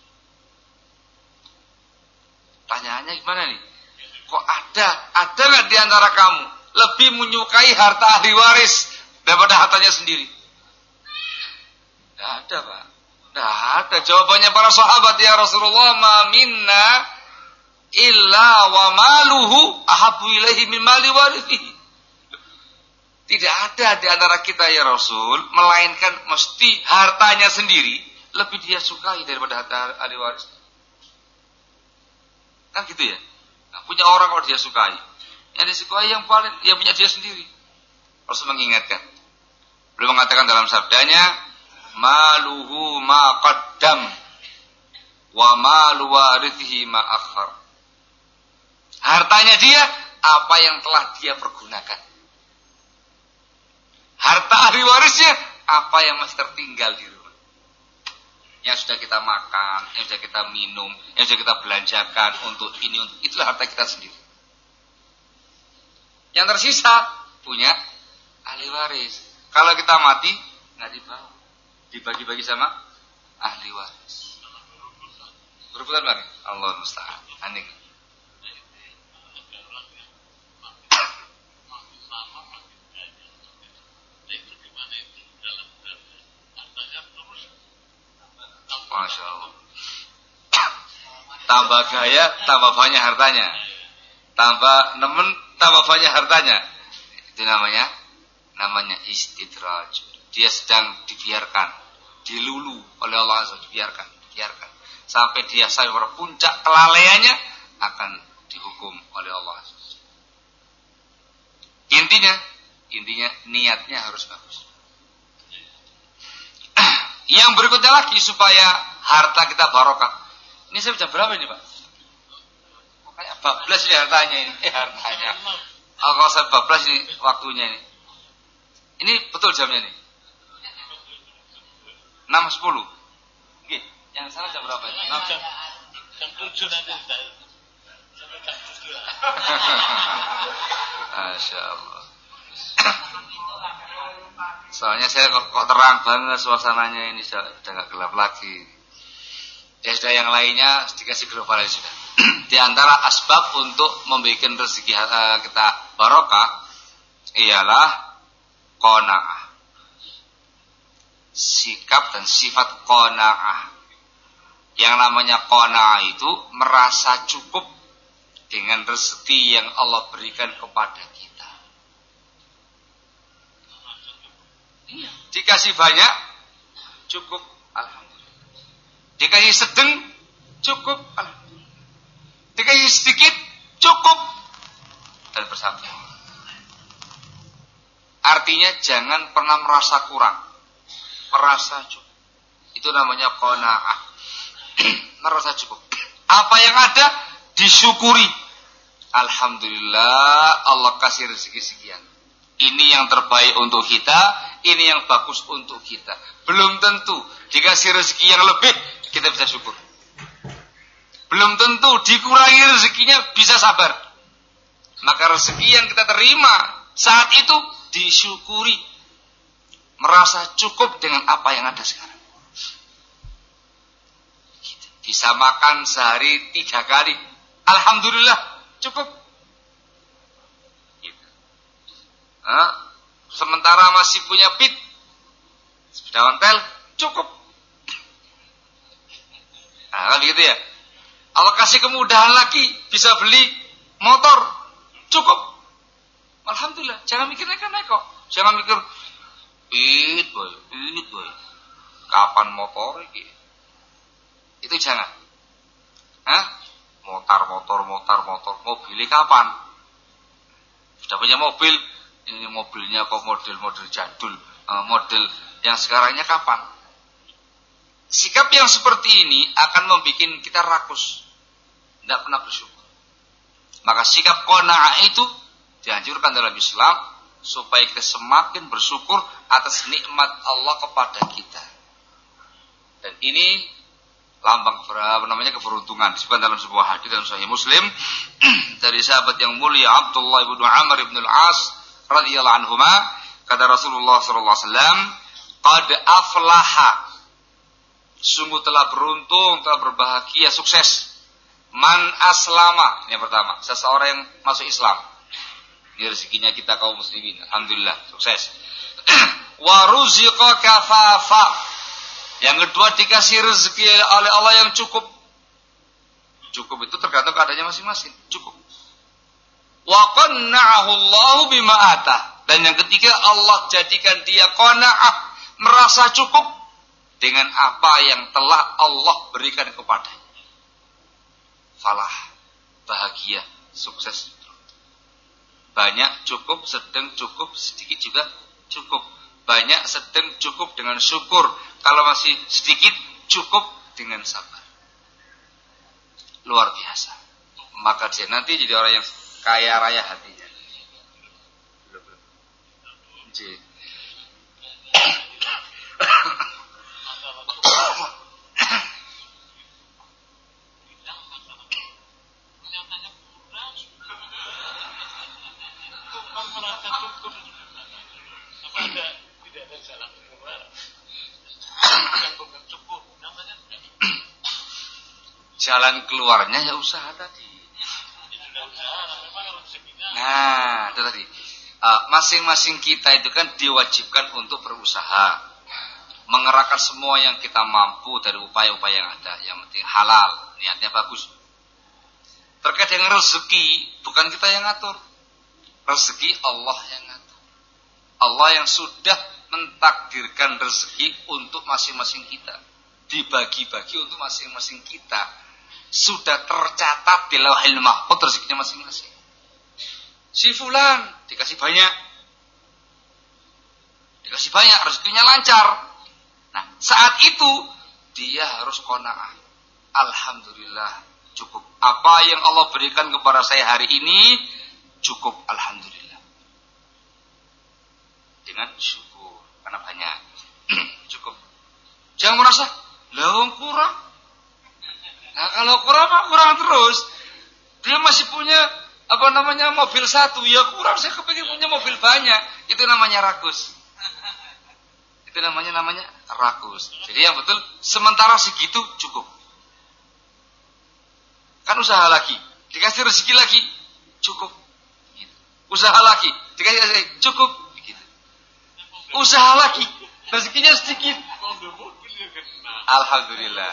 Pertanyaannya gimana nih? Kok ada, ada nggak di antara kamu lebih menyukai harta ahli waris daripada hartanya sendiri? Tidak ada, Pak. Tidak ada. Jawabannya para sahabat, ya Rasulullah, ma minna illa wa maluhu ahabbu ilaihi min mali warithihi. Tidak ada di antara kita ya Rasul, melainkan mesti hartanya sendiri lebih dia sukai daripada harta ahli waris. Kan gitu ya? Nah, punya orang kalau dia sukai, yang disukai yang paling, yang punya dia sendiri. Rasul mengingatkan. Beliau mengatakan dalam sabdanya, maluhu ma qaddam wa malu warithihi ma akhar. Hartanya dia apa yang telah dia pergunakan. Harta ahli warisnya apa yang masih tertinggal di rumah. Yang sudah kita makan, yang sudah kita minum, yang sudah kita belanjakan untuk ini, untuk itulah harta kita sendiri. Yang tersisa punya ahli waris. Kalau kita mati nggak dibawa, dibagi-bagi sama ahli waris. Berebutan lagi. Allah musta'an. Aneh. Masya Allah. Tambah gaya, tambah banyak hartanya. Tambah nemen, tambah banyak hartanya. Itu namanya, namanya istidraj. Dia sedang dibiarkan, dilulu oleh Allah Azza, dibiarkan, dibiarkan. Sampai dia sampai pada puncak kelalaiannya akan dihukum oleh Allah Azza. Intinya, intinya niatnya harus bagus. Yang berikutnya lagi supaya harta kita barokah. Ini saya jam berapa ini Pak? Kayak bablas ini hartanya ini. Eh hartanya. Oh, kalau saya bablas ini waktunya ini. Ini betul jamnya nih. enam sepuluh. Oke, yang sana jam berapa ini? Jam, jam tujuh nanti. Sampai jam tujuh. Masya Allah. Soalnya saya kok, kok terang banget suasananya ini, sudah nggak gelap lagi. Ya sudah, yang lainnya dikasih global aja sudah. Di antara asbab untuk membuat rezeki uh, kita barokah ialah qanaah. Sikap dan sifat qanaah. Yang namanya qanaah itu merasa cukup dengan rezeki yang Allah berikan kepada kita. Dikasih banyak, cukup, alhamdulillah. Dikasih sedang, cukup, alhamdulillah. Dikasih sedikit, cukup, dan bersabar. Artinya jangan pernah merasa kurang, merasa cukup. Itu namanya qanaah. Merasa cukup. Apa yang ada disyukuri. Alhamdulillah Allah kasih rezeki sekian. Ini yang terbaik untuk kita, ini yang bagus untuk kita. Belum tentu dikasih rezeki yang lebih kita bisa syukur. Belum tentu dikurangi rezekinya bisa sabar. Maka rezeki yang kita terima saat itu disyukuri. Merasa cukup dengan apa yang ada sekarang. Bisa makan sehari tiga kali, alhamdulillah cukup. Gitu. Nah, sementara masih punya pit, sepeda ontel, cukup. Nah, kan gitu ya. Allah kasih kemudahan lagi, bisa beli motor, cukup. Alhamdulillah. Jangan mikir naik-naik kok. Jangan mikir, pit boy, pit boy. Kapan motor ini? Itu jangan. Hah? Motor, motor, motor, motor. Mobilnya kapan? Sudah punya mobil, ini mobilnya kok model-model jadul, model yang sekarangnya kapan? Sikap yang seperti ini akan membuat kita rakus, tidak pernah bersyukur. Maka sikap qanaah itu dianjurkan dalam Islam supaya kita semakin bersyukur atas nikmat Allah kepada kita. Dan ini lambang apa namanya keberuntungan disebut dalam sebuah hadis dalam Sahih Muslim dari sahabat yang mulia Abdullah bin Amr bin Al-As radhiyallahu anhuma, kata Rasulullah sallallahu alaihi wasallam, qad aflaha, sungguh telah beruntung, telah berbahagia, sukses, man aslama, yang pertama, seseorang yang masuk Islam. Ini rezekinya kita kaum muslimin, alhamdulillah sukses. Wa ruziqa kafafa, yang kedua dikasih rezeki oleh Allah yang cukup. Cukup itu tergantung keadaannya masing-masing. Cukup. Wa qanna'ahu Allahu bima atah. Dan yang ketiga Allah jadikan dia qanaah, merasa cukup dengan apa yang telah Allah berikan kepadanya. Falah, bahagia, sukses. Banyak cukup, sedang cukup, sedikit juga cukup. Banyak sedang cukup dengan syukur. Kalau masih sedikit cukup dengan sabar. Luar biasa. Maka dia nanti jadi orang yang kaya raya hatinya. Jadi. Jalan keluarnya ya usaha tadi. Nah, itu tadi. Uh, masing-masing kita itu kan diwajibkan untuk berusaha, mengerahkan semua yang kita mampu dari upaya-upaya yang ada. Yang penting halal, niatnya bagus. Terkait dengan rezeki, bukan kita yang ngatur. Rezeki Allah yang ngatur. Allah yang sudah mentakdirkan rezeki untuk masing-masing kita, dibagi-bagi untuk masing-masing kita. Sudah tercatat di Lauhil Mahfuz rezekinya masing-masing. Si fulan dikasih banyak, dikasih banyak, rezekinya lancar. Nah, saat itu dia harus qanaah. Alhamdulillah, cukup. Apa yang Allah berikan kepada saya hari ini cukup, alhamdulillah. Dengan syukur, karena banyak. Cukup. Jangan merasa, lah kurang. Nah, kalau kurang apa? Kurang terus. Dia masih punya apa namanya mobil satu, ya kurang. Saya kepingin punya mobil banyak. Itu namanya rakus. Itu namanya namanya rakus. Jadi yang betul sementara segitu cukup. Kan usaha lagi, dikasih rezeki lagi cukup. Gitu. Usaha lagi, dikasih rezeki cukup. Gitu. Usaha lagi, rezekinya sedikit. Alhamdulillah.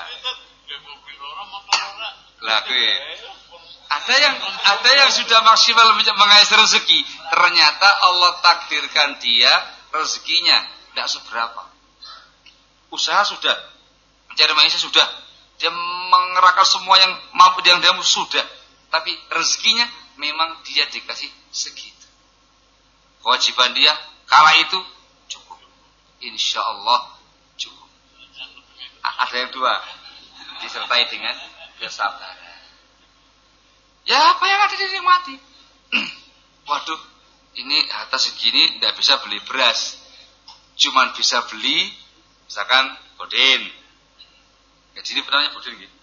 Laku. Ada yang ada yang sudah maksimal mengais rezeki, ternyata Allah takdirkan dia rezekinya tidak seberapa. Usaha sudah, mencari maisha sudah, dia mengerahkan semua yang mampu yang dia sudah, tapi rezekinya memang dia dikasih segitu. Kewajiban dia kala itu cukup, insya Allah cukup. Ada yang dua, disertai dengan kesabaran. Ya apa yang ada dinikmati. Waduh, ini harta segini tidak bisa beli beras, cuman bisa beli misalkan bodin. Ya jadi benarnya bodin gitu.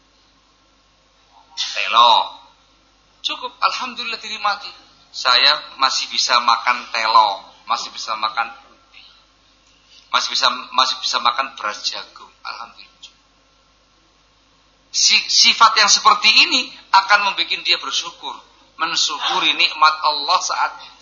Telo. Cukup, alhamdulillah dinikmati. Saya masih bisa makan telo, masih bisa makan ubi, masih bisa masih bisa makan beras jagung. Alhamdulillah. Sifat yang seperti ini akan membuat dia bersyukur, mensyukuri nikmat Allah saat itu.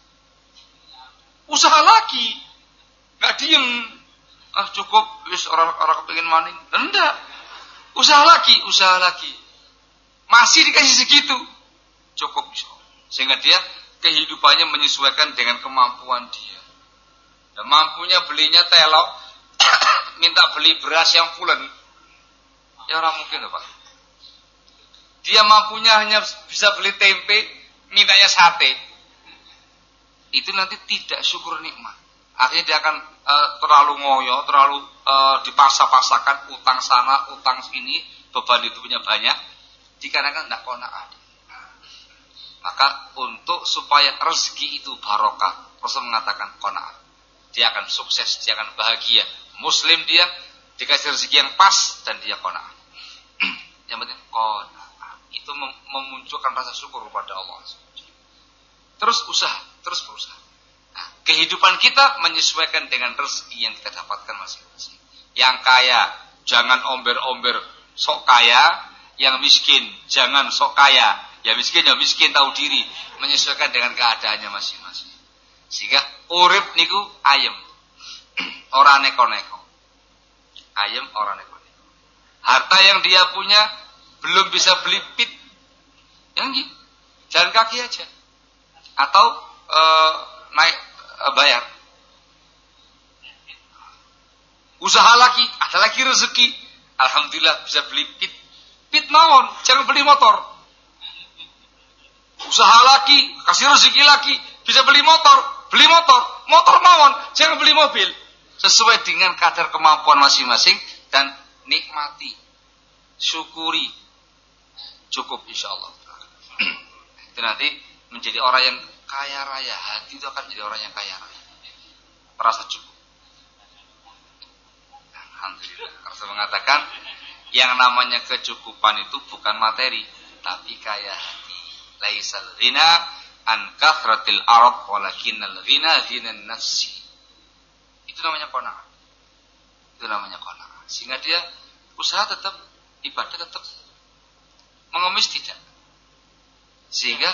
Usaha lagi, nggak diem. Ah cukup, wis orang orang kepingin maning. Enggak, usaha lagi, usaha lagi. Masih dikasih segitu, cukup. Sehingga dia kehidupannya menyesuaikan dengan kemampuan dia. Dan mampunya belinya telok, minta beli beras yang pulen. Ya orang mungkin loh Pak. Dia mampunya hanya bisa beli tempe, mintanya sate. Itu nanti tidak syukur nikmat. Akhirnya dia akan e, terlalu ngoyo, terlalu e, dipaksa-paksakan, utang sana, utang sini, beban hidupnya banyak. Dikarenakan tidak qanaah. Maka untuk supaya rezeki itu barokah, Rasul mengatakan qanaah. Dia akan sukses, dia akan bahagia. Muslim dia dikasih rezeki yang pas dan dia qanaah. Yang penting qanaah itu mem- memunculkan rasa syukur kepada Allah. Terus usaha, terus berusaha. Nah, kehidupan kita menyesuaikan dengan rezeki yang kita dapatkan masing-masing. Yang kaya jangan omber-omber sok kaya, yang miskin jangan sok kaya. Ya miskin ya miskin, tahu diri, menyesuaikan dengan keadaannya masing-masing. Sehingga urip niku ayem. Ora neko-neko. Ayem ora neko-neko. Harta yang dia punya belum bisa beli pit, yang gitu, jalan kaki aja, atau e, naik e, bayar. Usaha lagi, ada lagi rezeki, alhamdulillah bisa beli pit, pit mawon, jangan beli motor. Usaha lagi, kasih rezeki lagi, bisa beli motor, beli motor, motor mawon, jangan beli mobil. Sesuai dengan kadar kemampuan masing-masing dan nikmati, syukuri, cukup insyaallah. Itu nanti menjadi orang yang kaya raya, hati itu akan menjadi orang yang kaya raya, merasa cukup. Alhamdulillah. Rasul mengatakan yang namanya kecukupan itu bukan materi, tapi kaya hati. Laisal ghina an kathratil arad walakinnal ghina ghinan nafsi. Itu namanya qanaah. Itu namanya qanaah. Sehingga dia usaha tetap, ibadah tetap, mengemis tidak. Sehingga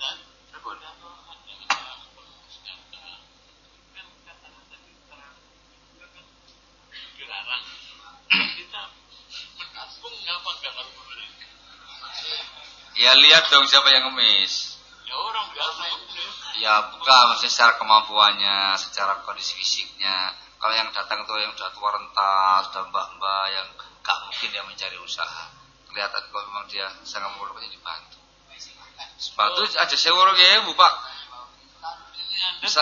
ya lihat dong siapa yang ngemis. Ya orang biasa. Ya bukan, maksudnya secara kemampuannya, secara kondisi fisiknya. Kalau yang datang itu yang sudah tua renta, sudah mbak-mbak yang gak mungkin dia mencari usaha. Kelihatan kalau memang dia sangat memerlukannya dibantu. Sepatu aja sewa ya Bu Pak. Bisa.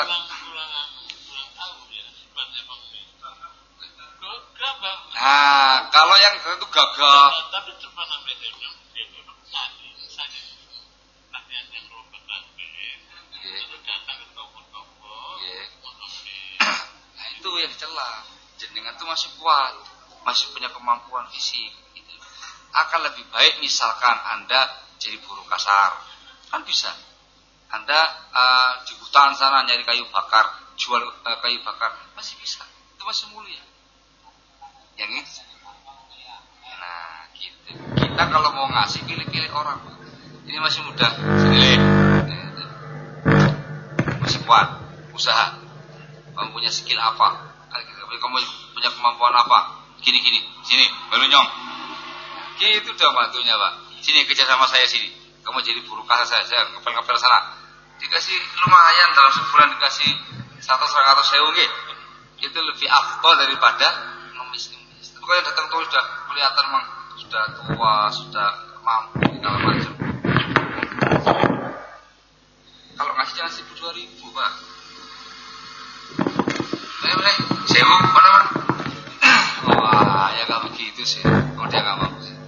Nah, kalau yang itu gagah. Tapi coba namanya itu yang celah. Jenengan itu masih kuat, masih punya kemampuan fisik gitu. Akan lebih baik misalkan Anda jadi buruh kasar, kan bisa. Anda uh, di hutan sana nyari kayu bakar, jual uh, kayu bakar, masih bisa. itu masih mulia. Yang ini. Nah, gitu. Kita kalau mau ngasih pilih-pilih orang. Ini masih muda, sini masih kuat, usaha. Kamu punya skill apa? Kamu punya kemampuan apa? Gini-gini, sini, baru nyong. Gitu dong bantunya, Pak. Sini kerja sama saya sini. Kamu jadi buruh kasar saya, saya ngepel-ngepel sana. Dikasih lumayan dalam sebulan dikasih satu setengah atau sewu gitu. Itu lebih afdal daripada ngemis-ngemis. Tapi kalau yang datang tuh sudah kelihatan memang sudah tua, sudah mampu segala macam. Kalau ngasih jangan seribu dua ribu, Pak. Boleh boleh, sewu, mana Pak? Wah, ya nggak begitu sih. Oh dia nggak mau sih.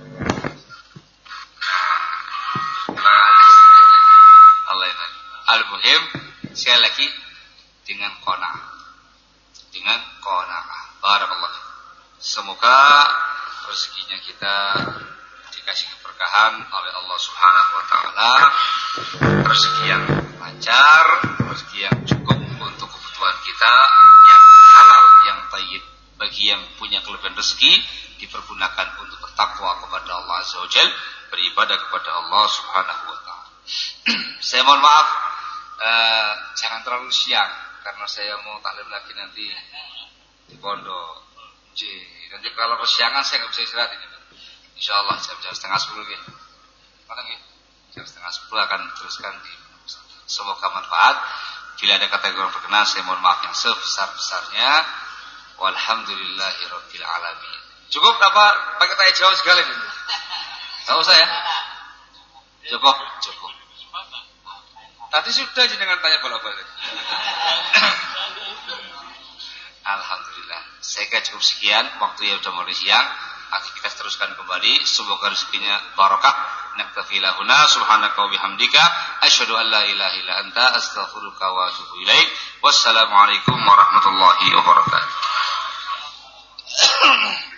Al-muhim sekali lagi dengan qanaah. Dengan qanaah. Barakallah. Semoga rezekinya kita dikasih keberkahan oleh Allah Subhanahu wa taala. Rezeki yang lancar, rezeki yang cukup untuk kebutuhan kita, yang halal, yang thayyib. Bagi yang punya kelebihan rezeki dipergunakan untuk bertakwa kepada Allah Azza wa Jalla, beribadah kepada Allah Subhanahu wa taala. Saya mohon maaf, uh, jangan terlalu siang karena saya mau taklim lagi nanti di pondok. J. Nanti kalau kesiangan saya nggak bisa istirahat ini. Insya Allah jam-jam setengah sepuluh ya. Mana ya? Jam setengah sepuluh akan teruskan di. Semoga manfaat. Bila ada kata yang berkenan, saya mohon maaf yang sebesar-besarnya. Walhamdulillahirabbil alamin. Cukup apa? Pakai tanya jawab segala ini. Tahu usah ya? Cukup, cukup. Tadi sudah jenengan tanya bolak-balik. Alhamdulillah. Saya kira cukup sekian. Waktu yang sudah mulai siang. Aktivitas teruskan kembali. Semoga rezekinya barakah. Naktafi lahuna. Subhanaka wa bihamdika. Asyhadu an la ilaha illa anta. Astaghfiruka wa atubu ilaik. Wassalamualaikum warahmatullahi wabarakatuh.